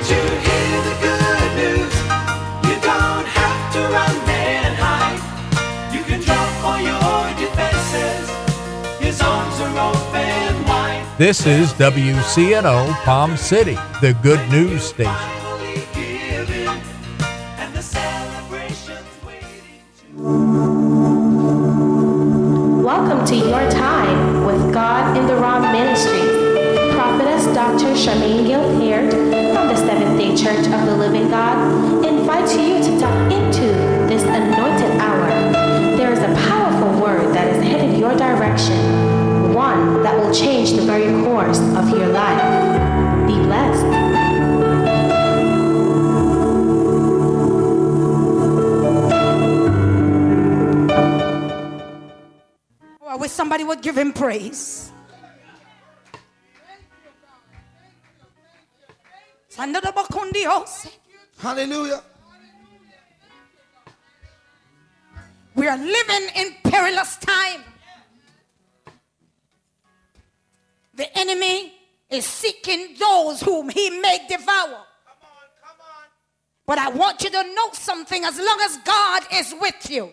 you hear the good news? You don't have to run and hide. You can jump for your defenses. His arms are open wide. This is WCNO Palm City, the good news station. Finally giving, and the celebration's waiting to. Welcome to Your Time with God in the Raw Ministries. Prophetess Dr. Charmaine Gilpert from the Seventh-day Church of the Living God invites you to tap into this anointed hour. There is a powerful word that is headed your direction, one that will change the very course of your life. Be blessed. I wish somebody would give him praise. Hallelujah. We are living in perilous time. The enemy is seeking those whom he may devour. But I want you to know something. As long as God is with you,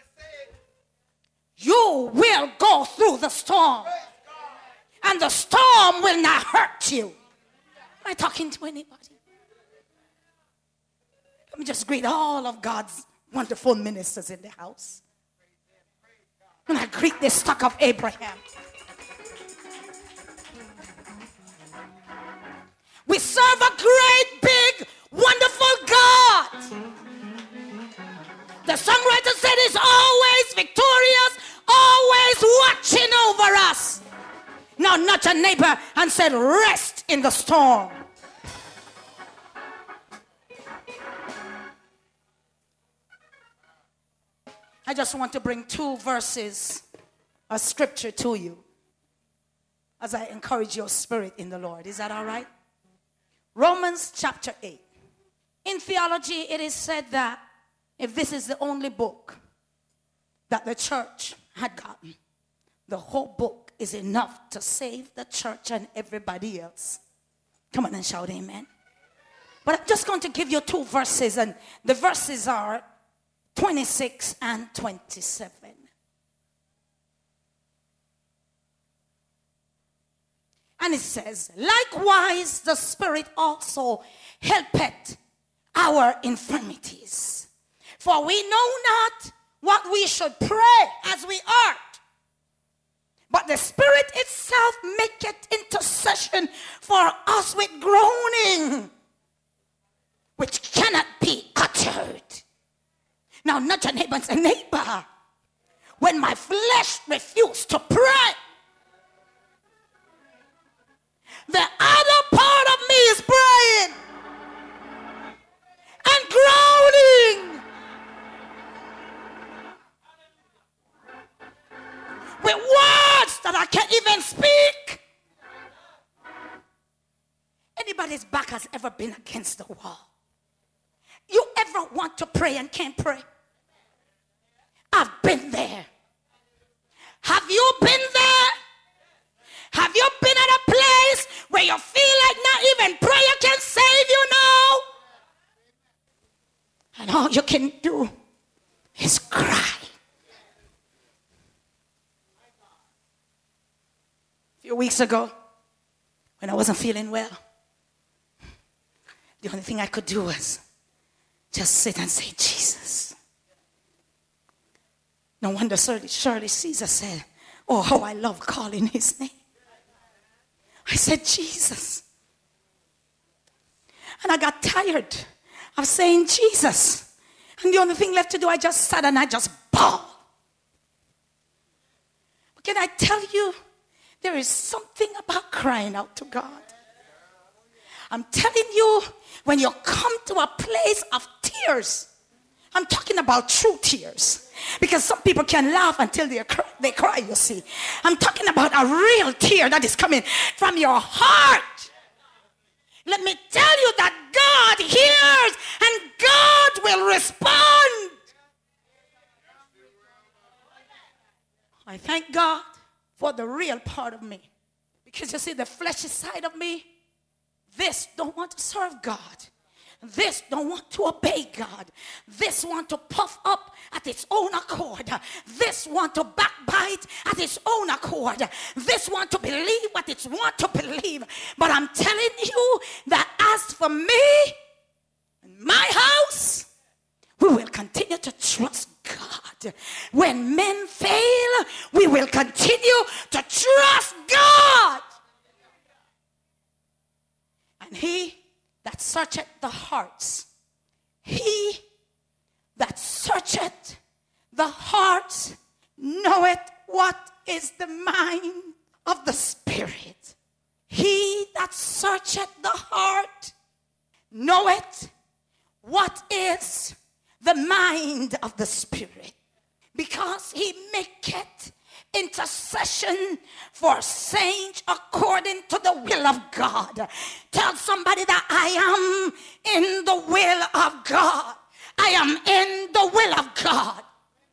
you will go through the storm. And the storm will not hurt you. Am I talking to anybody? Let me just greet all of God's wonderful ministers in the house. And I greet the stock of Abraham. We serve a great, big, wonderful God. The songwriter said he's always victorious, always watching over us. Now nudge a neighbor and said, rest in the storm. I just want to bring two verses of scripture to you as I encourage your spirit in the Lord. Is that all right? Romans chapter 8. In theology, it is said that if this is the only book that the church had gotten, the whole book is enough to save the church and everybody else. Come on and shout amen. But I'm just going to give you two verses, and the verses are 26 and 27. And it says, likewise the Spirit also helpeth our infirmities. For we know not what we should pray as we ought. But the Spirit itself maketh intercession for us with groaning, which cannot be uttered. Now nudge your neighbor and say, neighbor, when my flesh refused to pray, the other part of me is praying and groaning with words that I can't even speak. Anybody's back has ever been against the wall? You ever want to pray and can't pray? I've been there. Have you been there? Have you been at a place where you feel like not even prayer can save you now? And all you can do is cry. A few weeks ago, when I wasn't feeling well, the only thing I could do was just sit and say, Jesus. No wonder Shirley Caesar said, oh, how I love calling his name. I said, Jesus. And I got tired of saying Jesus. And the only thing left to do, I just sat and I just bawled. But can I tell you, there is something about crying out to God. I'm telling you, when you come to a place of tears, I'm talking about true tears. Because some people can laugh until they cry, you see. I'm talking about a real tear that is coming from your heart. Let me tell you that God hears and God will respond. I thank God for the real part of me. Because you see, the fleshy side of me, This don't want to serve God. This don't want to obey God. This want to puff up at its own accord. This want to backbite at its own accord. This want to believe what it want to believe. But I'm telling you that as for me and my house, we will continue to trust God. When men fail, we will continue to trust God. And he that searcheth the hearts, he that searcheth the hearts knoweth what is the mind of the Spirit. He that searcheth the heart knoweth what is the mind of the Spirit, because he maketh intercession for saints according to the will of God. Tell somebody that I am in the will of God. I am in the will of God.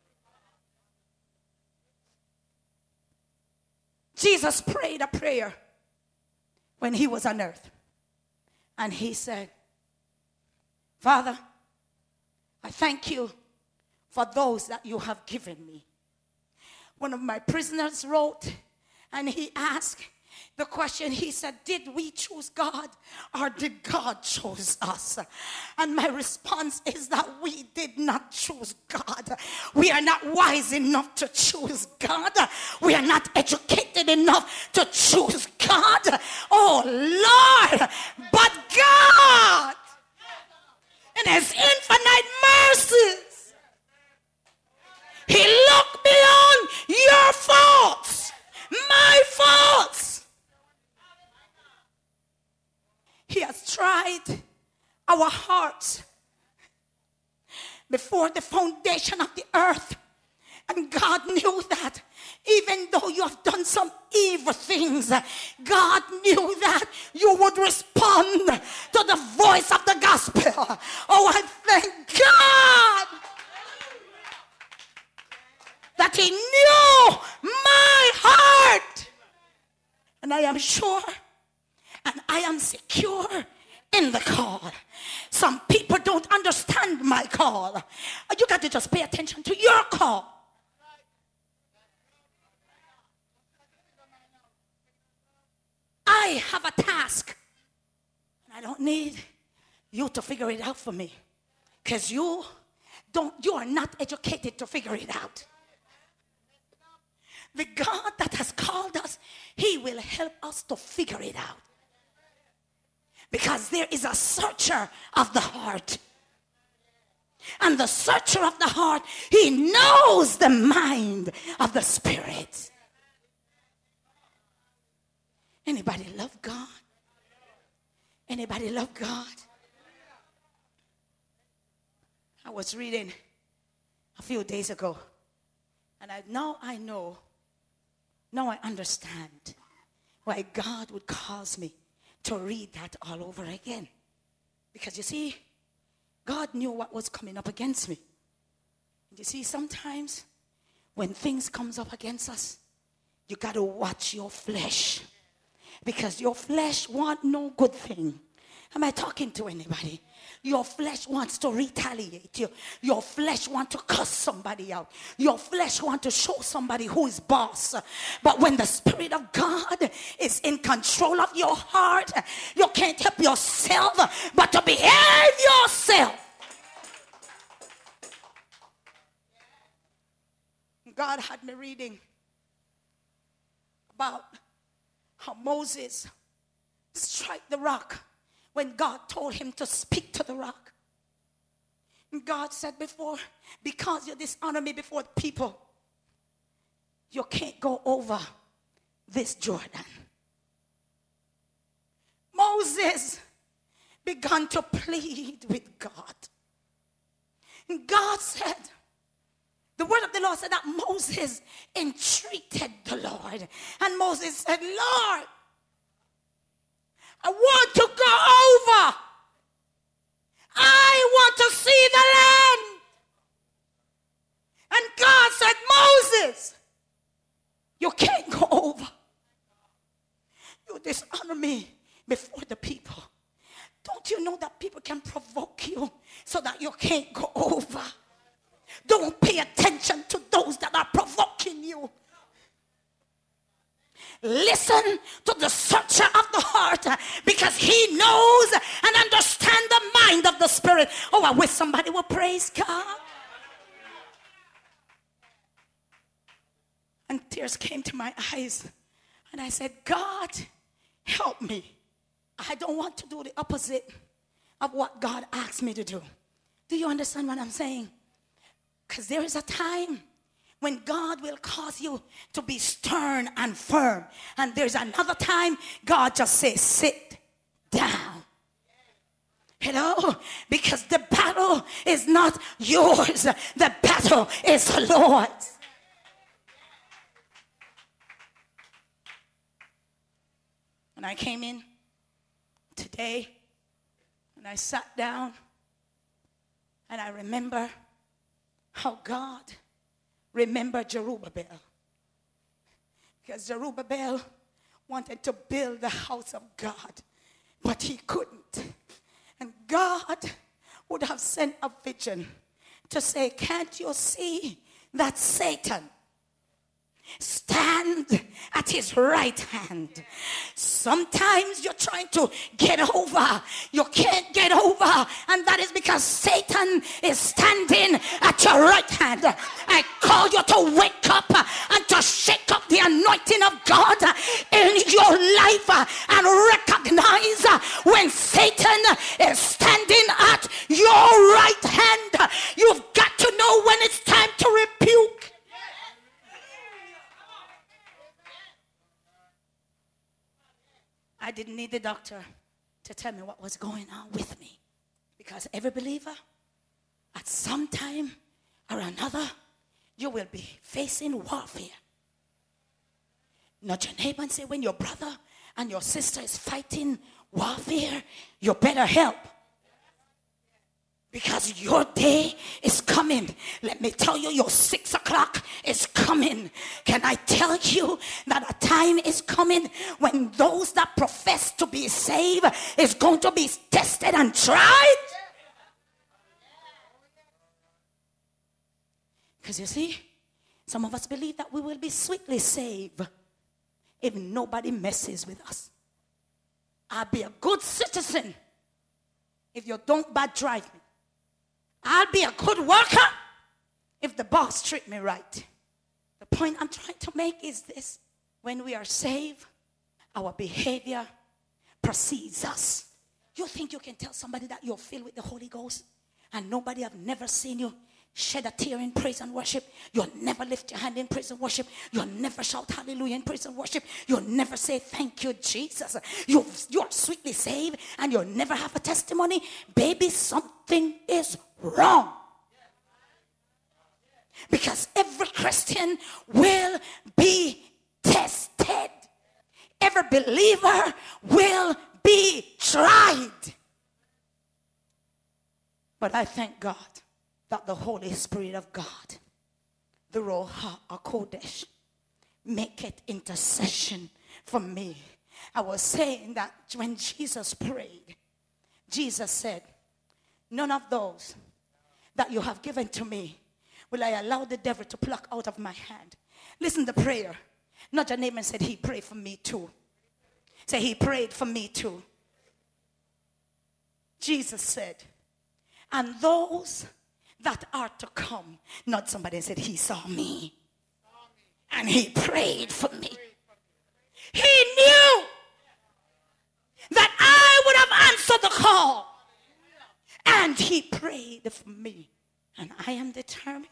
Jesus prayed a prayer when he was on earth. And he said, Father, I thank you for those that you have given me. One of my prisoners wrote, and he asked the question, he said, did we choose God or did God choose us? And my response is that we did not choose God. We are not wise enough to choose God. We are not educated enough to choose God. Oh Lord, but God, in his infinite mercies, he looked beyond your faults, my faults. He has tried our hearts before the foundation of the earth. And God knew that even though you have done some evil things, God knew that you would respond to the voice of the gospel. Oh, I thank God that he knew my heart. And I am sure and I am secure in the call. Some people don't understand my call. You got to just pay attention to your call. I have a task. And I don't need you to figure it out for me. Because you are not educated to figure it out. The God that has called us, he will help us to figure it out. Because there is a searcher of the heart. And the searcher of the heart, he knows the mind of the Spirit. Anybody love God? Anybody love God? I was reading a few days ago, and now I understand why God would cause me to read that all over again. Because you see, God knew what was coming up against me. You see, sometimes when things comes up against us, you got to watch your flesh. Because your flesh want no good thing. Am I talking to anybody? Your flesh wants to retaliate. Your flesh wants to cuss somebody out. Your flesh wants to show somebody who is boss. But when the Spirit of God is in control of your heart, you can't help yourself but to behave yourself. God had me reading about how Moses struck the rock when God told him to speak to the rock. And God said because you dishonor me before the people, you can't go over this Jordan. Moses began to plead with God. And God said, the word of the Lord said that Moses entreated the Lord. And Moses said, Lord, I want to go over. I want to see the land. And God said, Moses, you can't go over. You dishonor me before the people. Don't you know that people can provoke you so that you can't go over? Don't pay attention to those that are provoking you. Listen to the searcher of the heart, because he knows and understands the mind of the Spirit. Oh, I wish somebody would praise God. And tears came to my eyes. And I said, God, help me. I don't want to do the opposite of what God asked me to do. Do you understand what I'm saying? Because there is a time when God will cause you to be stern and firm. And there's another time God just says, sit down. Hello? Because the battle is not yours. The battle is the Lord's. And I came in today and I sat down and I remember how God remembered Zerubbabel. Because Zerubbabel wanted to build the house of God, but he couldn't. And God would have sent a vision to say, can't you see that Satan stand at his right hand? Sometimes you're trying to get over, you can't get over, and that is because Satan is standing at your right hand. I call you to wake up and to shake up the anointing of God in your life and recognize when Satan is standing at your right hand. You've got to know when it's time to rebuke. I didn't need the doctor to tell me what was going on with me, because every believer at some time or another, you will be facing warfare. Not your neighbor and say, when your brother and your sister is fighting warfare, you better help. Because your day is coming. Let me tell you, your 6 o'clock is coming. Can I tell you that a time is coming when those that profess to be saved is going to be tested and tried? Because you see, some of us believe that we will be sweetly saved if nobody messes with us. I'll be a good citizen if you don't bad drive me. I'll be a good worker if the boss treat me right. The point I'm trying to make is this. When we are saved, our behavior precedes us. You think you can tell somebody that you're filled with the Holy Ghost and nobody have never seen you shed a tear in praise and worship? You'll never lift your hand in praise and worship. You'll never shout hallelujah in praise and worship. You'll never say thank you, Jesus. You're sweetly saved and you'll never have a testimony. Baby, something is wrong. Because every Christian will be tested. Every believer will be tried. But I thank God that the Holy Spirit of God, the Ruach HaKodesh, make it intercession for me. I was saying that when Jesus prayed, Jesus said, none of those that you have given to me will I allow the devil to pluck out of my hand. Listen to prayer. Not your neighbor said, he prayed for me too. Say, he prayed for me too. Jesus said, and those that are to come. Not somebody said, he saw me and he prayed for me. He knew that I would have answered the call, and he prayed for me. And I am determined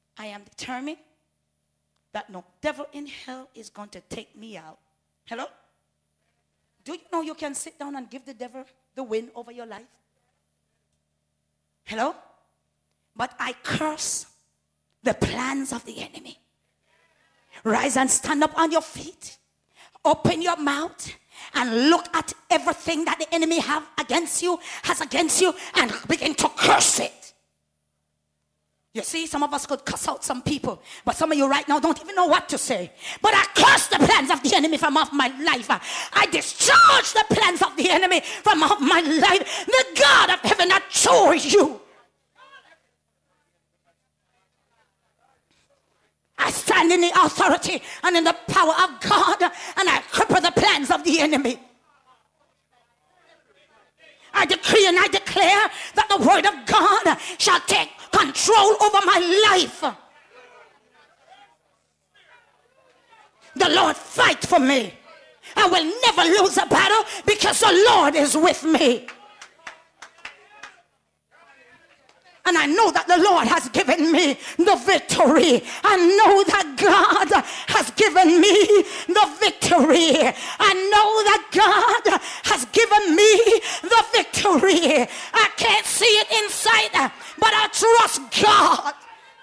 that no devil in hell is going to take me out. Hello? Do you know you can sit down and give the devil the win over your life? Hello? But I curse the plans of the enemy. Rise and stand up on your feet. Open your mouth and look at everything that the enemy has against you, and begin to curse it. You see, some of us could cuss out some people, but some of you right now don't even know what to say. But I curse the plans of the enemy from off my life. I discharge the plans of the enemy from off my life. The God of heaven that chose you. I stand in the authority and in the power of God, and I cripple the plans of the enemy. I decree and I declare that the word of God shall take control over my life. The Lord fight for me. I will never lose a battle because the Lord is with me. And I know that the Lord has given me the victory. I know that God has given me the victory. I know that God has given me the victory. I can't see it inside, but I trust God.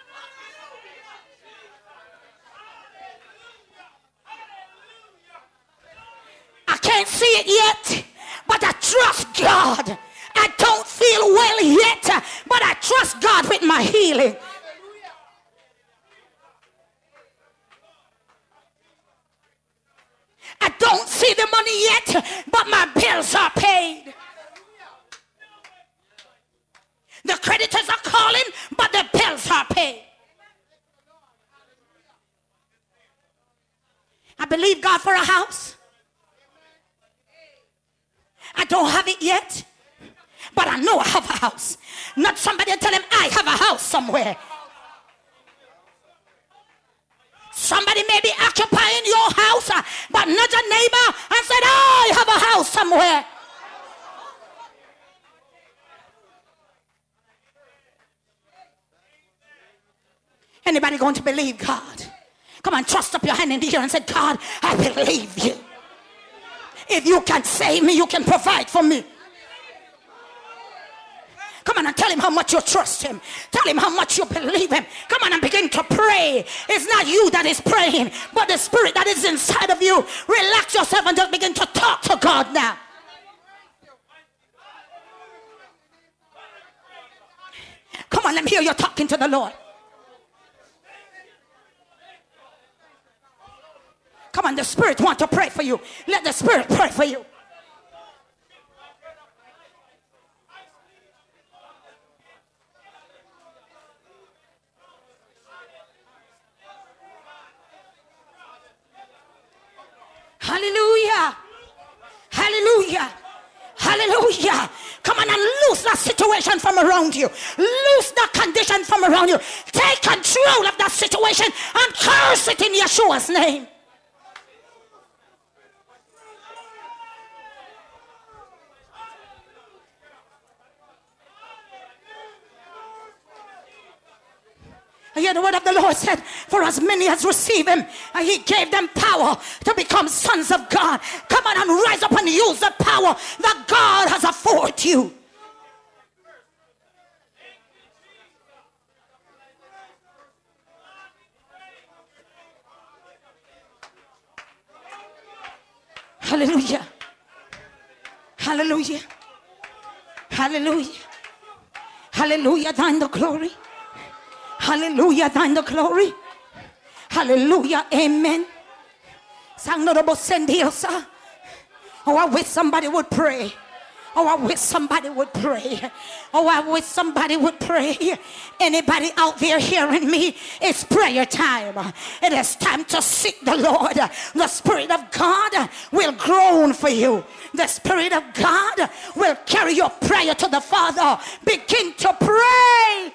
I can't see it yet, but I trust God. I don't feel well yet, but I trust God with my healing. I don't see the money yet, but my bills are paid. The creditors are calling, but the bills are paid. I believe God for a house. I don't have it yet, but I know I have a house. Not somebody tell him I have a house somewhere. Somebody may be occupying your house, but not your neighbor, and said, I have a house somewhere. Anybody going to believe God? Come on, thrust up your hand in the air and say, God, I believe you. If you can save me, you can provide for me. Come on and tell him how much you trust him. Tell him how much you believe him. Come on and begin to pray. It's not you that is praying, but the spirit that is inside of you. Relax yourself and just begin to talk to God now. Come on, let me hear you talking to the Lord. Come on, the Spirit wants to pray for you. Let the Spirit pray for you. Hallelujah. Hallelujah. Hallelujah. Come on and loose that situation from around you. Loose that condition from around you. Take control of that situation and curse it in Yeshua's name. I hear the word of the Lord said, for as many as receive him, and he gave them power to become sons of God. Come on and rise up and use the power that God has afforded you. Hallelujah. Hallelujah. Hallelujah. Hallelujah. Thine the glory. Hallelujah, thine the glory. Hallelujah, amen. Oh, I wish somebody would pray. Oh, I wish somebody would pray. Oh, I wish somebody would pray. Anybody out there hearing me? It's prayer time. It is time to seek the Lord. The Spirit of God will groan for you. The Spirit of God will carry your prayer to the Father. Begin to pray.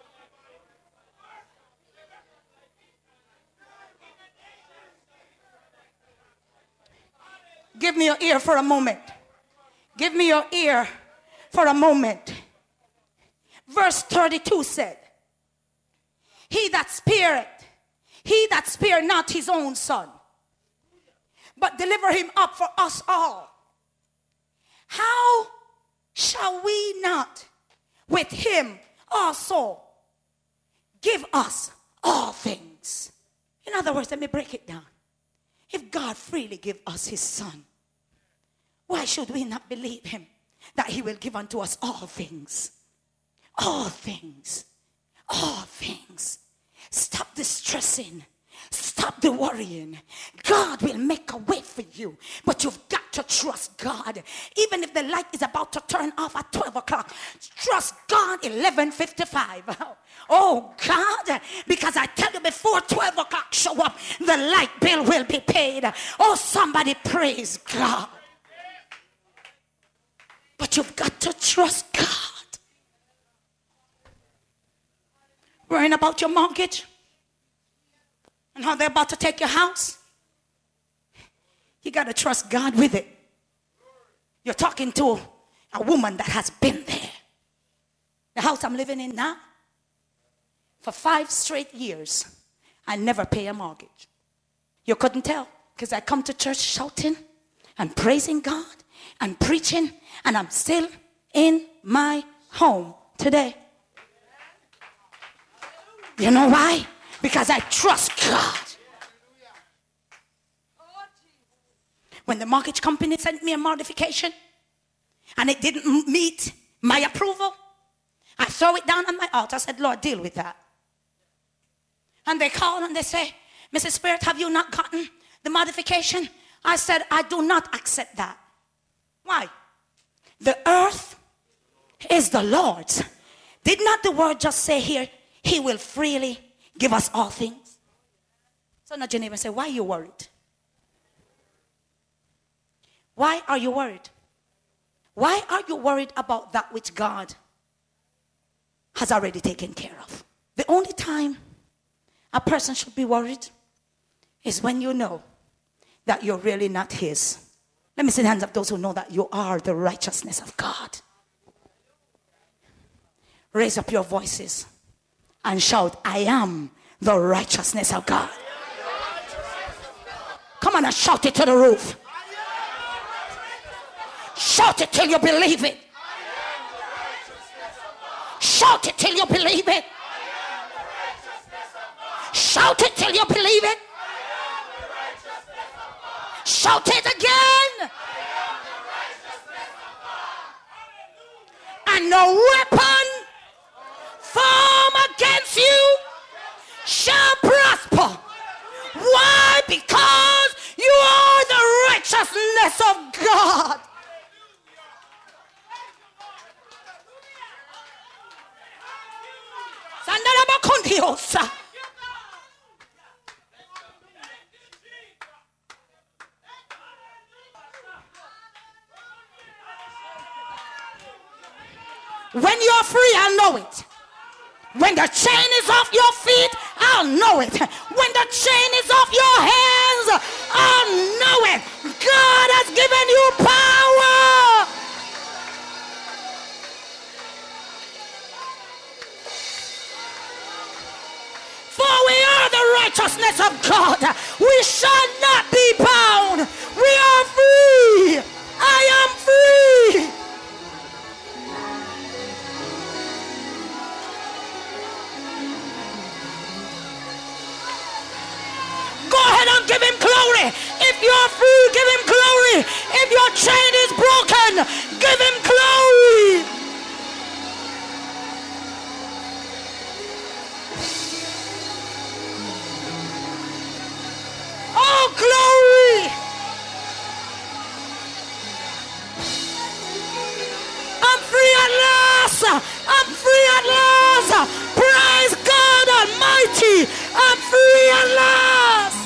Give me your ear for a moment. Give me your ear for a moment. Verse 32 said, he that spared not his own son, but deliver him up for us all. How shall we not with him also give us all things? In other words, let me break it down. If God freely give us his son, why should we not believe him that he will give unto us all things? All things. all things. Stop the stressing. Stop the worrying. God will make a way for you. But you've got to trust God. Even if the light is about to turn off at 12 o'clock, trust God 11:55. Oh God, because I tell you, before 12 o'clock show up, the light bill will be paid. Oh, somebody praise God. But you've got to trust God. Worrying about your mortgage and how they're about to take your house, you got to trust God with it. You're talking to a woman that has been there. The house I'm living in now, for 5 straight years, I never pay a mortgage. You couldn't tell, because I come to church shouting and praising God and preaching, and I'm still in my home today. You know why? Because I trust God. When the mortgage company sent me a modification and it didn't meet my approval, I throw it down on my altar. I said, Lord, deal with that. And they call and they say, Mrs. Spirit, have you not gotten the modification? I said, I do not accept that. Why? The earth is the Lord's. Did not the word just say here, He will freely give us all things? So now your neighbor say, why are you worried? Why are you worried? Why are you worried about that which God has already taken care of? The only time a person should be worried is when you know that you're really not His. Let me see the hands of those who know that you are the righteousness of God. Raise up your voices and shout, I am the righteousness of God. Come on and shout it to the roof. Shout it till you believe it. Shout it till you believe it. Shout it till you believe it. Shout it again. And no weapon formed against you shall prosper. Why? Because you are the righteousness of God. When you're free, I'll know it. When the chain is off your feet, I'll know it. When the chain is off your hands, I'll know it. God has given you power. For we are the righteousness of God. We shall not be bound. We are free. I am free. Go ahead and give Him glory. If you're free, give Him glory. If your chain is broken, give Him glory. Oh, glory. I'm free at last. I'm free at last. Praise God Almighty. I'm free at last.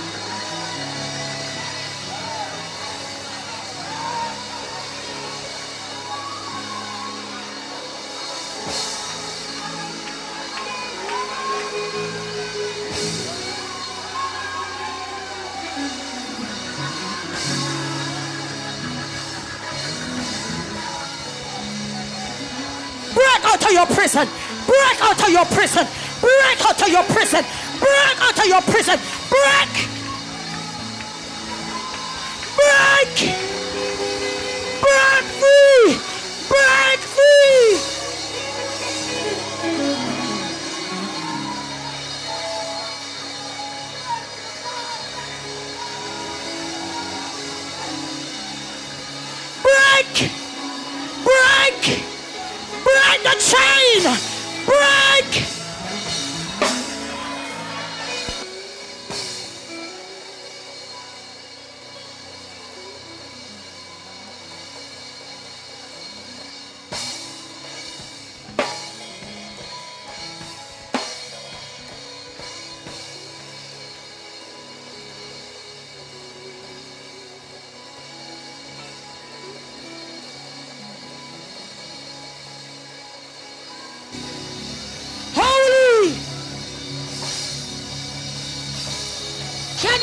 Break out of your prison. Break out of your prison. Break out of your prison. Break out of your prison. Break. Break. Break free. Break free. Break. Break. Break the chain. Break.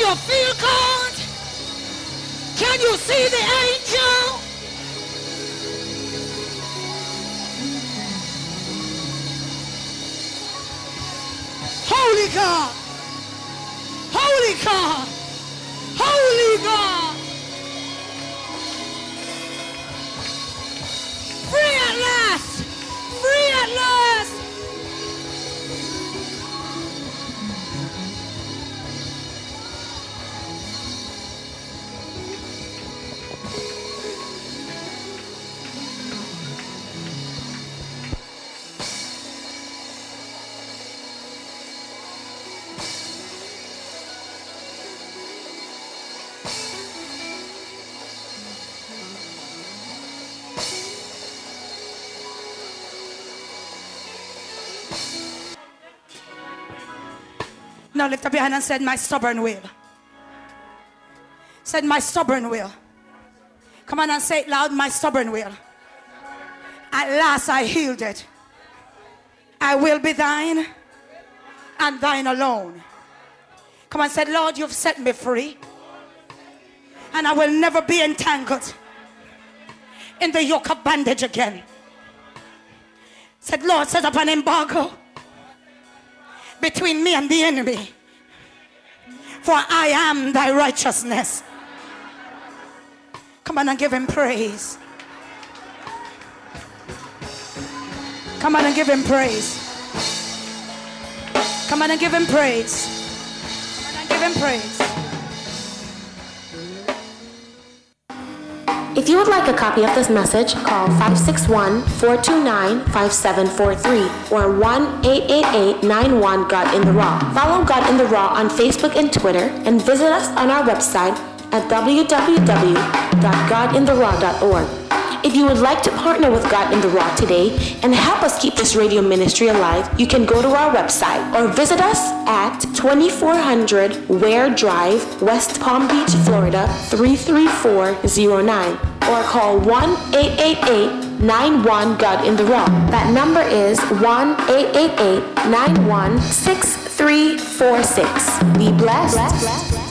you feel God? Can you see the angel? Holy God. Holy God. Holy God. Free at last. Free at last. Now lift up your hand and said, my stubborn will. Said, my stubborn will. Come on and say it loud, my stubborn will. At last I yielded. I will be thine and thine alone. Come on, said, Lord, you've set me free. And I will never be entangled in the yoke of bondage again. Said, Lord, set up an embargo between me and the enemy, for I am thy righteousness. Come on and give him praise. Come on and give him praise. Come on and give him praise. Come on and give him praise. If you would like a copy of this message, call 561-429-5743 or 1-888-91-GOD in the Raw. Follow God in the Raw on Facebook and Twitter, and visit us on our website at www.godintheraw.org. If you would like to partner with God in the Raw today and help us keep this radio ministry alive, you can go to our website or visit us at 2400 Ware Drive, West Palm Beach, Florida 33409, or call 1-888-91-GOD in the Raw. That number is 1-888-91-6346. Be blessed.